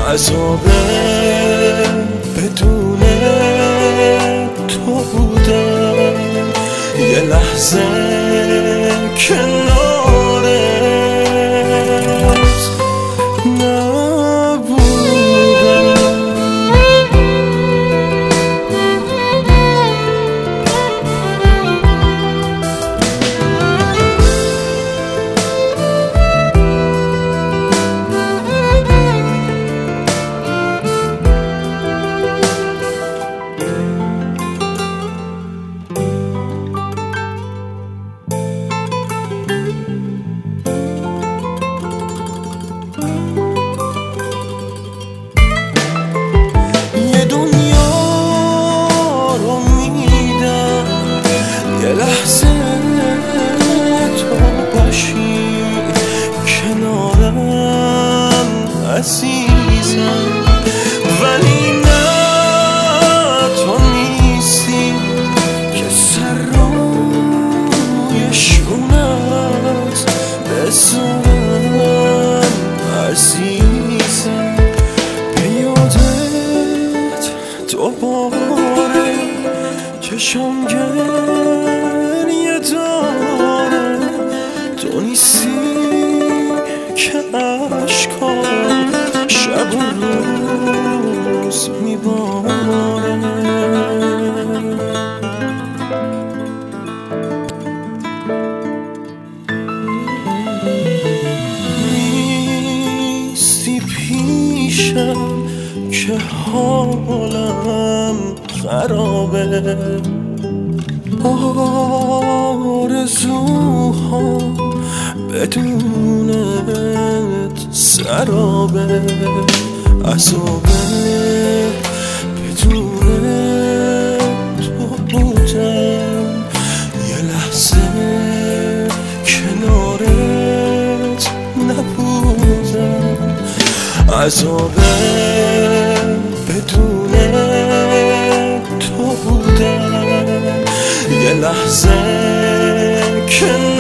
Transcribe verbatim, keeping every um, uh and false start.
عذابه بدون تو بودم، یه لحظه کنارت نبودم. یه لحظه تو باشی کنارم عزیزم، ولی نه تو نیستی که سر روی شونت بذارم عزیزم. به یادت دوباره چشم گریه داره، تو نیستی که عشقام شب و روز میباره. نیستی پیشم که حالم خرابه، آرزوها بدونت سرابه، عذابه بدون تو بودم، یه لحظه کنارت نبودم. عذابه بدون تو بودم، یه لحظه کنارت